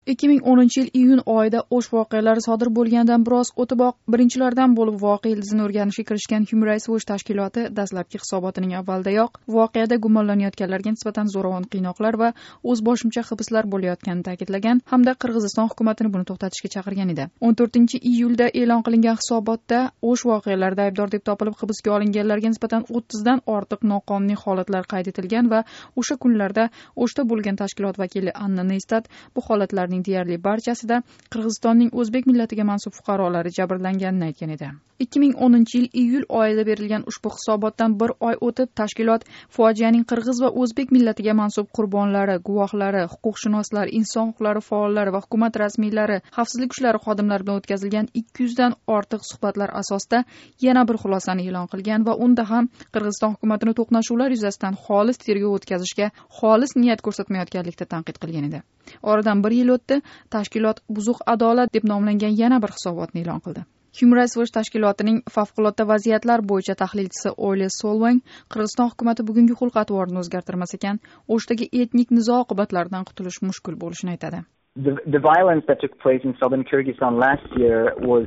2010 yil iyun oyida O'sh voqealari sodir bo'lgandan biroz o'tiboq birinchilardan bo'lib voqea ildizini o'rganishga kirishgan Human Rights Watch tashkiloti dastlabki hisobotining avvalidayoq voqeada gumonlanayotganlarga nisbatan zo'ravon qiynoqlar va o'zboshimcha hibslar bo'layotganini ta'kidlagan hamda Qirg'iziston hukumatini buni to'xtatishga chaqirgan edi. 14-iyulda e'lon qilingan hisobotda O'sh voqealarida aybdor deb topilib hibsga olinganlarga nisbatan 30 dan ortiq noqonuniy holatlar qayd etilgan va o'sha kunlarda O'shda bo'lgan tashkilot vakili Anna Neistat bu holatlarning deyarli barchasida Qirg'izistonning o'zbek millatiga mansub fuqarolari jabrlanganini aytgan edi. 2010-yil iyul oyida berilgan ushbu hisobotdan bir oy o'tib tashkilot fojianing qirg'iz va o'zbek millatiga mansub qurbonlari, guvohlari, huquqshunoslar, inson huquqlari faollari va hukumat rasmiylari, xavfsizlik kuchlari xodimlari bilan o'tkazilgan 200 dan ortiq suhbatlar asosida yana bir xulosani e'lon qilgan va unda ham Qirg'iziston hukumatini to'qnashuvlar yuzasidan xolis tergov o'tkazishga xolis niyat ko'rsatmayotganlikda tanqid qilgan edi. Oradan bir yil o'tdi, tashkilot buzuq adolat deb nomlangan yana bir hisobotni e'lon qildi. Human Rights Watch tashkilotining favqulodda vaziyatlar bo'yicha tahlilchisi Ole Solvang Qirg'iziston hukumatı bugungi xulq-atvorini o'zgartirmas ekan, O'shdagi etnik nizo oqibatlaridan qutulish mushkul bo'lishini aytadi. The violence that took place in southern Kyrgyzstan last year was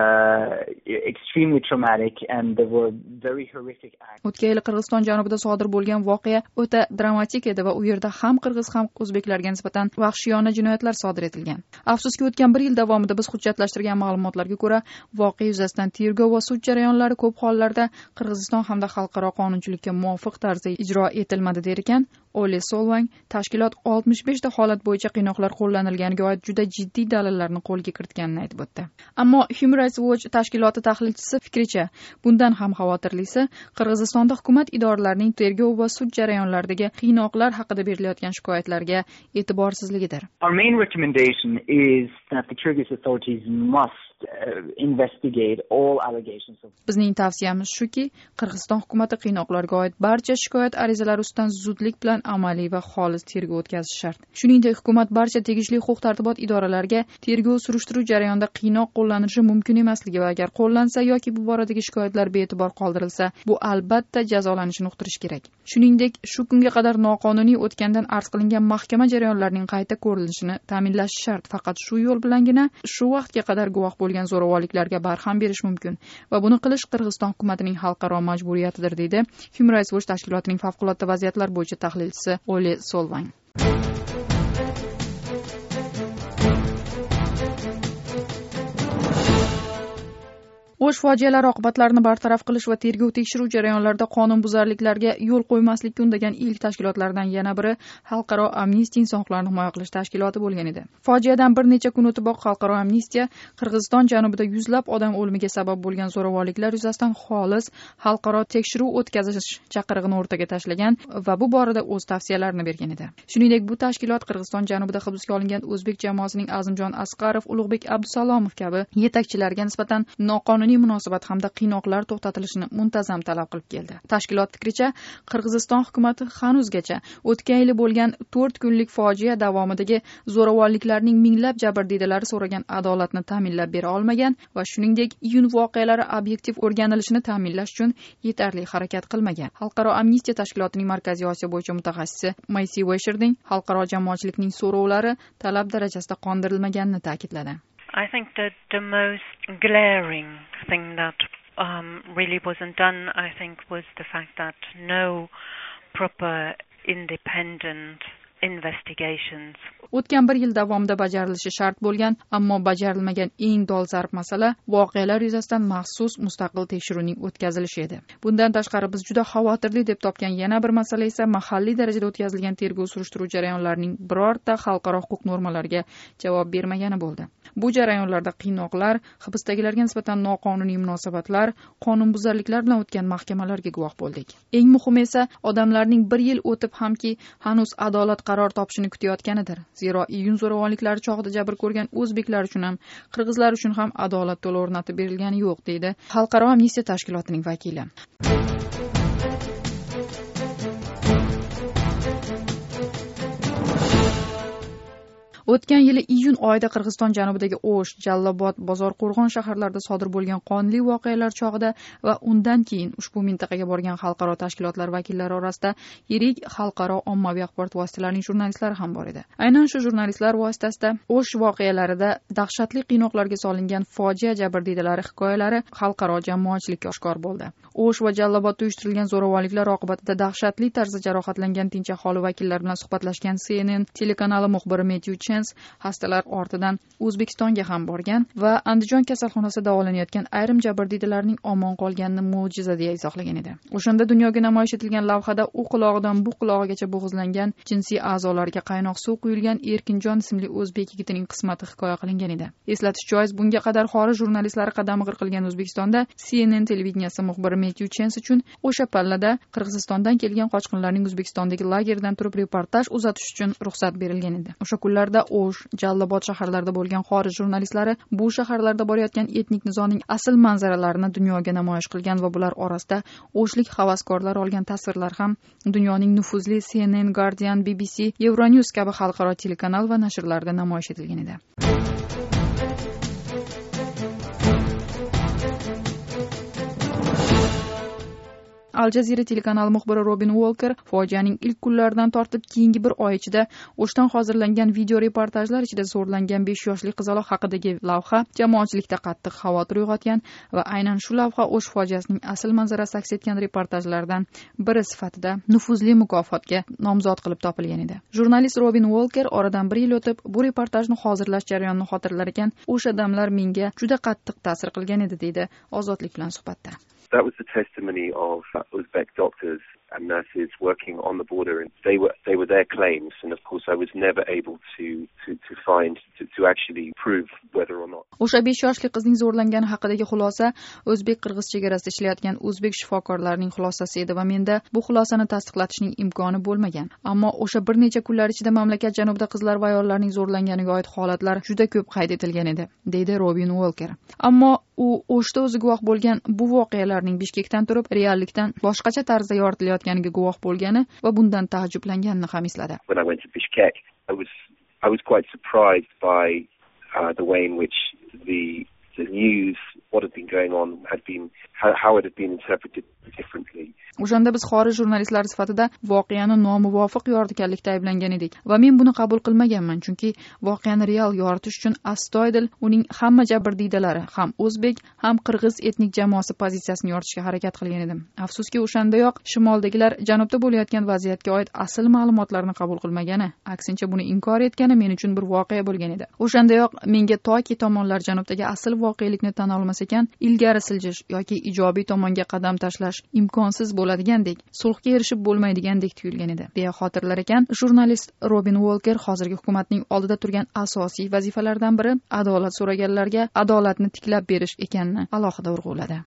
extremely traumatic and there were very horrific acts. O'tgan yil Qirg'iziston janubida sodir bo'lgan voqea o'ta dramatik edi va u yerda ham qirg'iz ham o'zbeklarga nisbatan vahshiyona jinoyatlar sodir etilgan. Afsuski o'tgan bir yil davomida biz hujjatlashtirgan ma'lumotlarga ko'ra, voqea yuzasidan tergov va sud jarayonlari ko'p hollarda Qirg'iziston hamda xalqaro qonunchilikka muvofiq tarzda ijro etilmadi der ekan. Ole Solvang tashkilot 65 ta holat bo'yicha qiynoqlar qo'llanilganiga oid juda jiddiy dalillarni qo'lga kiritganini aytib o'tdi. Ammo Human Rights Watch tashkiloti tahlilchisi fikricha, bundan ham xavotirlisi Qirg'izistonda hukumat idoralarining tergov va sud jarayonlaridagi qiynoqlar haqida berilayotgan shikoyatlarga e'tiborsizligidir. Our main recommendation is that the Kyrgyz authorities must investigate all allegations of. Bizning tavsiyamiz shuki, Qirg'iziston hukumatı qiynoqlarga oid barcha shikoyat arizalari ustidan zudlik bilan amaliy va xolis tergov o'tkazishi shart. Shuningdek, hukumat barcha tegishli huquq-tartibot idoralariga tergov surishtiruv jarayonida qiynoq qo'llanilishi mumkin emasligi va agar qo'llansa yoki bu boradagi shikoyatlar bee'tibor qoldirilsa, bu albatta jazolanishini uqtirish kerak. Shuningdek, shu kunga qadar noqonuniy o'tgandan arz qilingan mahkama jarayonlarining qayta ko'rilishini ta'minlash shart. Faqat shu yo'l bilangina shu vaqtga qadar guvoh bo'lgan zo'ravonliklarga barham berish mumkin va buni qilish Qirg'iziston hukumatining xalqaro majburiyatidir, deydi Human Rights Watch tashkilotining favqulodda vaziyatlar bo'yicha tahlilchisi Ole Solvang. O'sh fojialari oqibatlarini bartaraf qilish va tergov tekshiruv jarayonlarida qonunbuzarliklarga yo'l qo'ymaslikka undagan ilk tashkilotlardan yana biri Xalqaro Amnistiya inson huquqlarini himoya qilish tashkiloti bo'lgan edi. Fojiadan bir necha kun o'tiboq Xalqaro Amnistiya Qirg'iziston janubida yuzlab odam o'limiga sabab bo'lgan zo'ravonliklar yuzasidan xolis xalqaro tekshiruv o'tkazish chaqirig'ini o'rtaga tashlagan va bu borada o'z tavsiyalarini bergan edi. Shuningdek, bu tashkilot Qirg'iziston janubida hibsga olingan o'zbek jamoasining Azimjon Asqarov, Ulug'bek Abdusalomov kabi yetakchilarga nisbatan noqonuniy munosabat hamda qiynoqlar to'xtatilishini muntazam talab qilib keldi. Tashkilot fikricha, Qirg'iziston hukumatı hanuzgacha o'tgan yili bo'lgan 4 kunlik fojia davomidagi zo'ravonliklarning minglab jabrdiydalari so'ragan adolatni ta'minlab bera olmagan va shuningdek, iyun voqealari obyektiv o'rganilishini ta'minlash uchun yetarli harakat qilmagan. Xalqaro Amnistiya tashkilotining Markaziy Osiyo bo'yicha mutaxassisi Maysi Wesherning xalqaro jamoatchilikning so'rovlari talab darajasida qondirilmaganini ta'kidladi. I think that the most glaring thing that really wasn't done, I think, was the fact that no proper independent investigations. O'tgan bir yil davomida bajarilishi shart bo'lgan, ammo bajarilmagan eng dolzarb masala voqealar yuzasidan maxsus mustaqil tekshiruvning o'tkazilishi edi. Bundan tashqari biz juda xavotirli deb topgan yana bir masala esa mahalliy darajada o'tkazilgan tergov surishtiruv jarayonlarining birorta xalqaro huquq normalariga javob bermagani bo'ldi. Bu jarayonlarda qiynoqlar, hibsdagilarga nisbatan noqonuniy munosabatlar, qonunbuzarliklar bilan o'tgan mahkamalarga guvoh bo'ldik. Eng muhimi esa odamlarning bir yil o'tib hamki hanuz adolat qaror topishini kutayotganidir. Zero iyun zo'ravonliklari chog'ida jabr ko'rgan o'zbeklar uchun ham, qirg'izlar uchun ham adolat to'la o'rnatib berilgani yo'q, deydi Xalqaro Amnistiya tashkilotining vakili. O'tgan yili iyun oyida Qirg'iziston janubidagi O'sh, Jallobod, Bozorqo'rg'on shaharlarida sodir bo'lgan qonli voqealar chog'ida va undan keyin ushbu mintaqaga borgan xalqaro tashkilotlar vakillari orasida yirik xalqaro ommaviy axborot vositalarining jurnalistlari ham bor edi. Aynan shu jurnalistlar vositasida O'sh voqealarida dahshatli qiynoqlarga solingan fojia jabrdiydalari hikoyalari xalqaro jamoatchilikka oshkor bo'ldi. O'sh va Jallobodda uyushtirilgan zo'ravonliklar oqibatida dahshatli tarzda jarohatlangan tinch aholi vakillari bilan suhbatlashgan CNN telekanali muxbiri Matthew Chance hastalar ortidan O'zbekistonga ham borgan va Andijon kasalxonasida davolanayotgan ayrim jabrdiydalarning omon qolganini mo'jiza deya izohlagan edi. O'shanda dunyoga namoyish etilgan lavhada u qulog'idan bu qulog'igacha bo'g'izlangan jinsiy a'zolariga qaynoq suv quyilgan Erkinjon ismli o'zbek yigitining qismati hikoya qilingan edi. Eslatish joiz, bunga qadar xorij jurnalistlari qadam qilgan O'zbekistonda CNN televideniyasi muxbiri Matthew Chance uchun o'sha pallada Qirg'izistondan kelgan qochqinlarning O'zbekistondagi lagerdan turib reportaj uzatish uchun ruxsat berilgan edi. O'sha kunlarda O'sh, Jallobod shaharlarida bo'lgan xorij jurnalistlari bu shaharlarda borayotgan etnik nizoning asl manzaralarini dunyoga namoyish qilgan va bular orasida o'shlik havaskorlar olgan tasvirlar ham dunyoning nufuzli CNN, Guardian, BBC, Euronews kabi xalqaro telekanal va nashrlarda namoyish etilgan edi. Al Jazeera telekanali muxbiri Robin Walker fojianing ilk kunlaridan tortib keyingi bir oy ichida O'shdan hozirlangan video reportajlar ichida zo'rlangan 5 yoshli qizaloq haqidagi lavha jamoatchilikda qattiq xavotir uyg'otgan va aynan shu lavha O'sh fojiasining asl manzarasi aks etgan reportajlardan biri sifatida nufuzli mukofotga nomzod qilib topilgan edi. Jurnalist Robin Walker oradan bir yil o'tib bu reportajni hozirlash jarayonini xotirlar ekan, o'sha damlar menga juda qattiq ta'sir qilgan edi, deydi Ozodlik bilan suhbatda. That was the testimony of Uzbek doctors and nurses working on the border, and they were their claims, and of course I was never able to actually prove whether or not. O'sha 5 yoshli qizning zo'rlangani haqidagi xulosa o'zbek-qirg'iz chegarasida ishlayotgan o'zbek shifokorlarining xulosasi edi va menda bu xulosani tasdiqlatishning imkoni bo'lmagan. Ammo o'sha bir necha kunlar ichida mamlakat janubida qizlar va ayollarning zo'rlanganiga oid holatlar juda ko'p qayd etilgan edi, deydi Robin Walker. Ammo u O'shda o'zi guvoh bo'lgan bu voqealarning Bishkekdan turib reallikdan boshqacha tarzda yoritilayotganiga guvoh bo'lgani va bundan taajjublanganini ham esladi. When I went to Bishkek, I was quite surprised by the way in which the news, what had been going on, how it had been interpreted differently. O'shanda biz xorij jurnalistlari sifatida voqeani nomuvofiq yoritganlikda ayblangan edik va men buni qabul qilmaganman, chunki voqeani real yoritish uchun astoydil uning hamma jabrdiydalari, ham o'zbek, ham qirg'iz etnik jamoasi pozitsiyasini yoritishga harakat qilgan edim. Afsuski, o'shandayoq shimoldagilar janubda bo'layotgan vaziyatga oid asl ma'lumotlarni qabul qilmagani, aksincha buni inkor etgani men uchun bir voqea bo'lgan edi. O'shandayoq menga toki tomonlar janubdagi asl voqelikni tan olmas ekan, ilgari siljish yoki ijobiy tomonga qadam tashlash imkonsiz bo'ladigandek, sulhga erishib bo'lmaydigandek tuyulgan edi, deya xotirlar ekan jurnalist Robin Walker. Hozirgi hukumatning oldida turgan asosiy vazifalardan biri adolat so'raganlarga adolatni tiklab berish ekanini alohida urg'uladi.